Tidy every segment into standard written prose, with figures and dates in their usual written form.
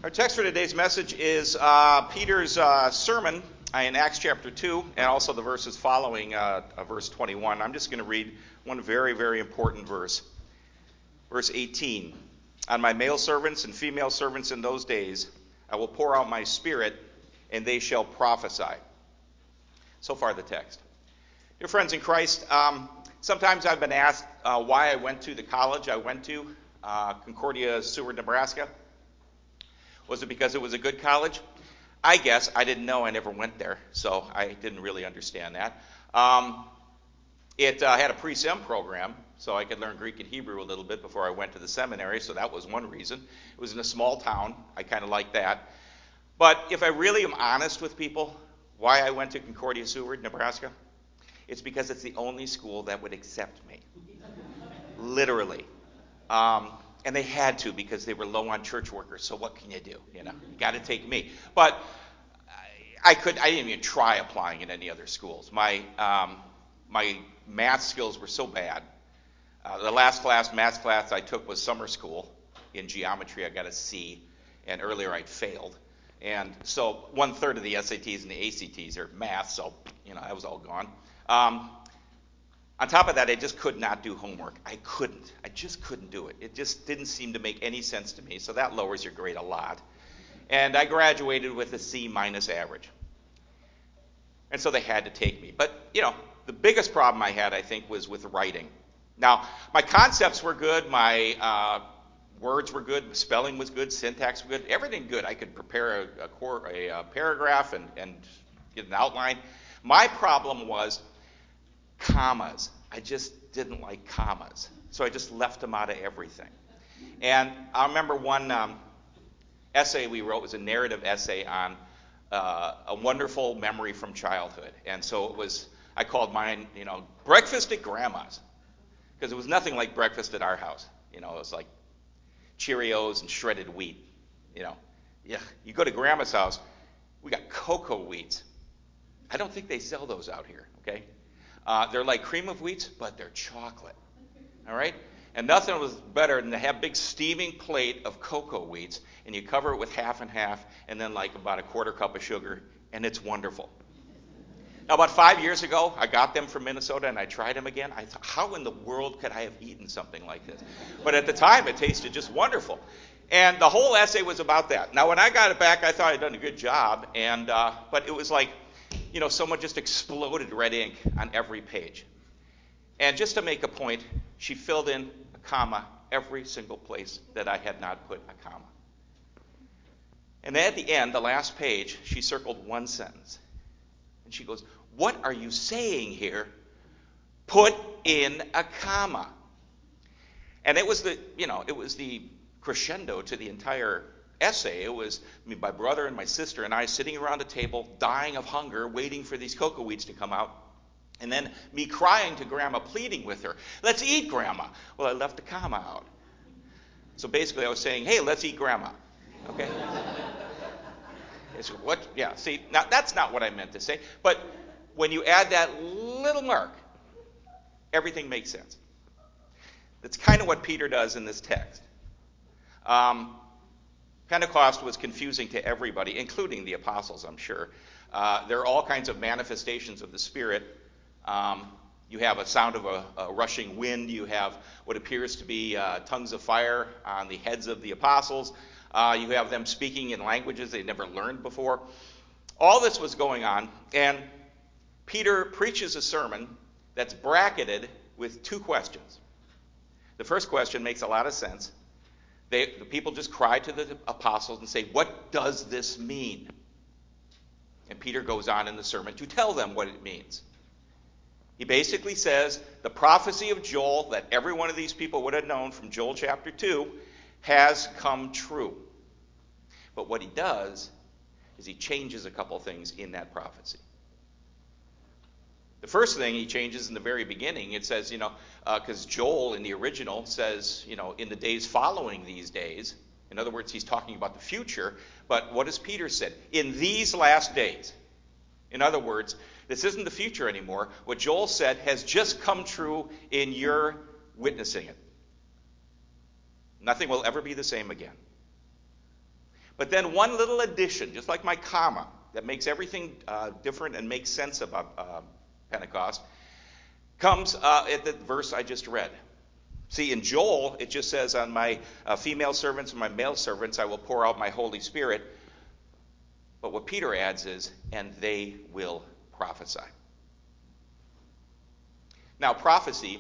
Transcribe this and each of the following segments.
Our text for today's message is Peter's sermon in Acts chapter 2 and also the verses following verse 21. I'm just going to read one very, very important verse. Verse 18. On my male servants and female servants in those days, I will pour out my spirit, and they shall prophesy. So far the text. Dear friends in Christ, sometimes I've been asked why I went to the college I went to, Concordia, Seward, Nebraska. Was it because it was a good college? I guess. I didn't know. I never went there, so I didn't really understand that. It had a pre-sem program, so I could learn Greek and Hebrew a little bit before I went to the seminary, so that was one reason. It was in a small town. I kind of liked that. But if I really am honest with people, why I went to Concordia, Seward, Nebraska, it's because it's the only school that would accept me. Literally. And they had to because they were low on church workers. So what can you do? You got to take me. But I didn't even try applying in any other schools. My math skills were so bad. The last math class I took was summer school. In geometry, I got a C, and earlier I'd failed. And so 1/3 of the SATs and the ACTs are math, so that was all gone. On top of that, I just could not do homework. I just couldn't do it. It just didn't seem to make any sense to me, so that lowers your grade a lot. And I graduated with a C- average. And so they had to take me. But, the biggest problem I had, I think, was with writing. Now, my concepts were good, my words were good, spelling was good, syntax was good, everything good. I could prepare a paragraph and get an outline. My problem was commas. I just didn't like commas. So I just left them out of everything. And I remember one essay we wrote was a narrative essay on a wonderful memory from childhood. And so I called mine, Breakfast at Grandma's. Because it was nothing like breakfast at our house. It was like Cheerios and shredded wheat. Yeah, you go to Grandma's house, we got cocoa wheats. I don't think they sell those out here, okay? They're like cream of wheats, but they're chocolate, all right? And nothing was better than to have a big steaming plate of cocoa wheats, and you cover it with half and half, and then like about a 1/4 cup of sugar, and it's wonderful. Now, about 5 years ago, I got them from Minnesota, and I tried them again. I thought, how in the world could I have eaten something like this? But at the time, it tasted just wonderful. And the whole essay was about that. Now, when I got it back, I thought I'd done a good job, but it was like, someone just exploded red ink on every page. And just to make a point, she filled in a comma every single place that I had not put a comma. And then at the end, the last page, she circled one sentence. And she goes, "What are you saying here? Put in a comma." And it was the crescendo to the entire essay. It was my brother and my sister and I sitting around a table, dying of hunger, waiting for these cocoa wheats to come out. And then me crying to Grandma, pleading with her, "Let's eat, Grandma." Well, I left the comma out. So basically I was saying, "Hey, let's eat Grandma." Okay? What? Yeah, see, now that's not what I meant to say. But when you add that little mark, everything makes sense. That's kind of what Peter does in this text. Pentecost was confusing to everybody, including the apostles, I'm sure. There are all kinds of manifestations of the Spirit. You have a sound of a rushing wind. You have what appears to be tongues of fire on the heads of the apostles. You have them speaking in languages they'd never learned before. All this was going on, and Peter preaches a sermon that's bracketed with two questions. The first question makes a lot of sense. The people just cry to the apostles and say, "What does this mean?" And Peter goes on in the sermon to tell them what it means. He basically says the prophecy of Joel that every one of these people would have known from Joel chapter 2 has come true. But what he does is he changes a couple things in that prophecy. The first thing he changes in the very beginning, it says, because Joel in the original says, in the days following these days. In other words, he's talking about the future. But what does Peter say? In these last days. In other words, this isn't the future anymore. What Joel said has just come true in your witnessing it. Nothing will ever be the same again. But then one little addition, just like my comma, that makes everything different and makes sense about Pentecost, comes at the verse I just read. See, in Joel, it just says, on my female servants and my male servants I will pour out my Holy Spirit. But what Peter adds is, and they will prophesy. Now, prophecy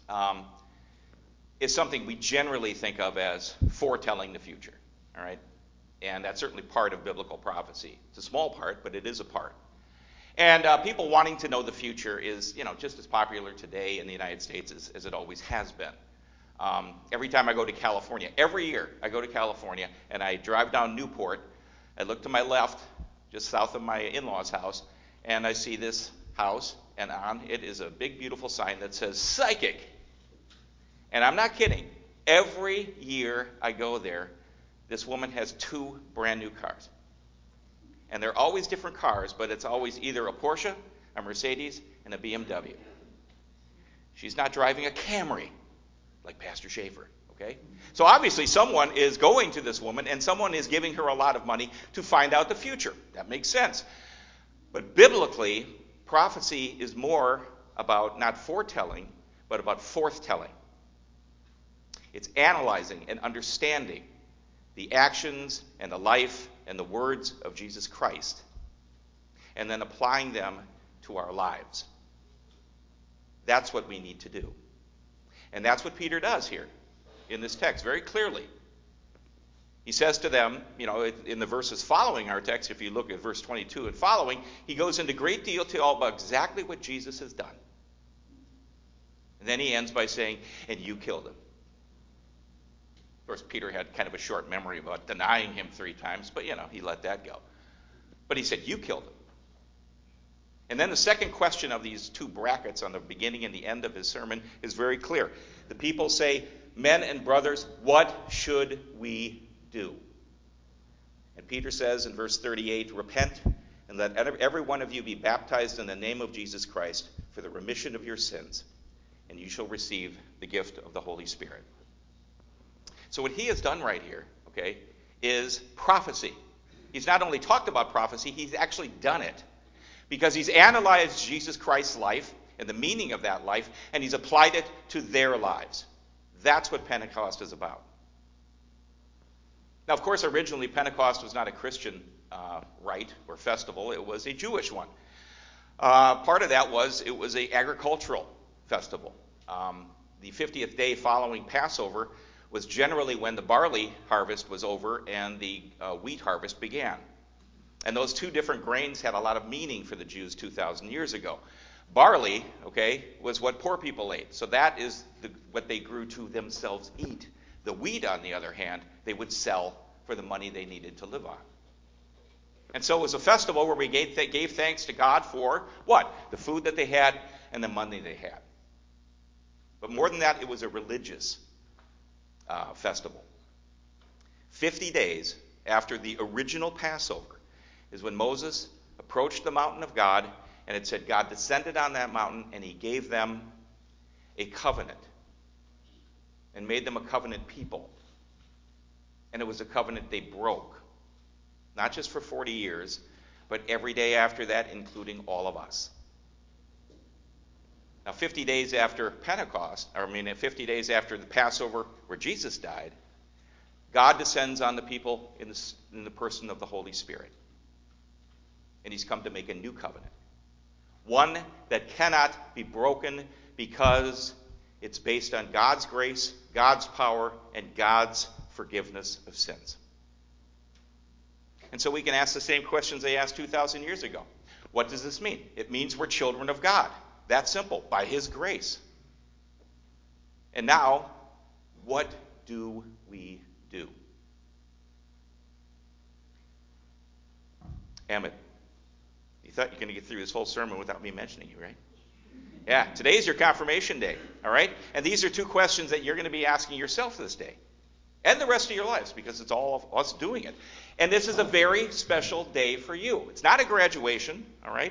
is something we generally think of as foretelling the future, all right? And that's certainly part of biblical prophecy. It's a small part, but it is a part. And people wanting to know the future is, just as popular today in the United States as it always has been. Every time I go to California, every year I go to California and I drive down Newport, I look to my left, just south of my in-laws' house, and I see this house, and on it is a big, beautiful sign that says Psychic. And I'm not kidding. Every year I go there, this woman has 2 brand new cars. And they're always different cars, but it's always either a Porsche, a Mercedes, and a BMW. She's not driving a Camry like Pastor Schaefer, okay? So obviously someone is going to this woman and someone is giving her a lot of money to find out the future. That makes sense. But biblically, prophecy is more about not foretelling, but about forthtelling. It's analyzing and understanding the actions and the life and the words of Jesus Christ, and then applying them to our lives. That's what we need to do. And that's what Peter does here in this text very clearly. He says to them, in the verses following our text, if you look at verse 22 and following, he goes into great detail about exactly what Jesus has done. And then he ends by saying, and you killed him. Of course, Peter had kind of a short memory about denying him 3 times, but, he let that go. But he said, you killed him. And then the second question of these 2 brackets on the beginning and the end of his sermon is very clear. The people say, men and brothers, what should we do? And Peter says in verse 38, repent and let every one of you be baptized in the name of Jesus Christ for the remission of your sins, and you shall receive the gift of the Holy Spirit. So what he has done right here, okay, is prophecy. He's not only talked about prophecy, he's actually done it. Because he's analyzed Jesus Christ's life and the meaning of that life, and he's applied it to their lives. That's what Pentecost is about. Now, of course, originally Pentecost was not a Christian rite or festival. It was a Jewish one. Part of that was it was an agricultural festival. The 50th day following Passover was generally when the barley harvest was over and the wheat harvest began. And those 2 different grains had a lot of meaning for the Jews 2,000 years ago. Barley, okay, was what poor people ate. So that is what they grew to themselves eat. The wheat, on the other hand, they would sell for the money they needed to live on. And so it was a festival where we gave thanks to God for what? The food that they had and the money they had. But more than that, it was a religious festival. 50 days after the original Passover is when Moses approached the mountain of God, and it said God descended on that mountain and he gave them a covenant and made them a covenant people. And it was a covenant they broke, not just for 40 years, but every day after that, including all of us. Now, 50 days after Pentecost, 50 days after the Passover where Jesus died, God descends on the people in the person of the Holy Spirit. And he's come to make a new covenant. One that cannot be broken because it's based on God's grace, God's power, and God's forgiveness of sins. And so we can ask the same questions they asked 2,000 years ago. What does this mean? It means we're children of God. That's simple, by his grace. And now, what do we do? Emmett, you thought you were going to get through this whole sermon without me mentioning you, right? Yeah, today's your confirmation day, all right? And these are 2 questions that you're going to be asking yourself this day and the rest of your lives, because it's all of us doing it. And this is a very special day for you. It's not a graduation, all right?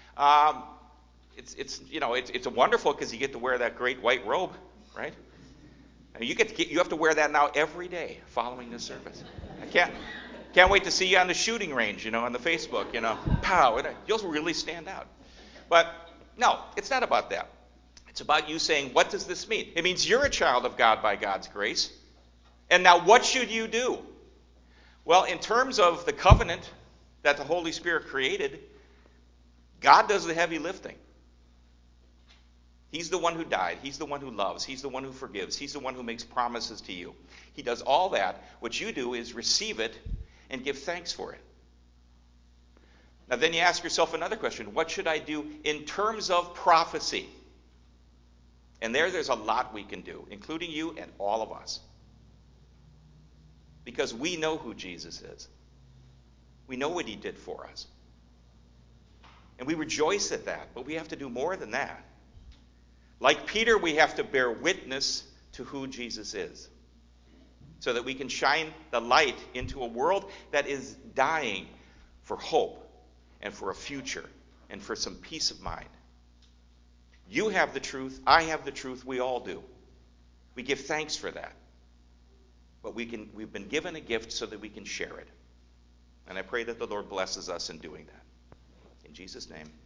It's wonderful because you get to wear that great white robe, right? And you have to wear that now every day following this service. Can't wait to see you on the shooting range, on the Facebook, Pow, you'll really stand out. But no, it's not about that. It's about you saying, what does this mean? It means you're a child of God by God's grace. And now what should you do? Well, in terms of the covenant that the Holy Spirit created, God does the heavy lifting. He's the one who died. He's the one who loves. He's the one who forgives. He's the one who makes promises to you. He does all that. What you do is receive it and give thanks for it. Now then you ask yourself another question. What should I do in terms of prophecy? And there's a lot we can do, including you and all of us. Because we know who Jesus is. We know what he did for us. And we rejoice at that, but we have to do more than that. Like Peter, we have to bear witness to who Jesus is, so that we can shine the light into a world that is dying for hope and for a future and for some peace of mind. You have the truth. I have the truth. We all do. We give thanks for that. But we've been given a gift so that we can share it. And I pray that the Lord blesses us in doing that. In Jesus' name.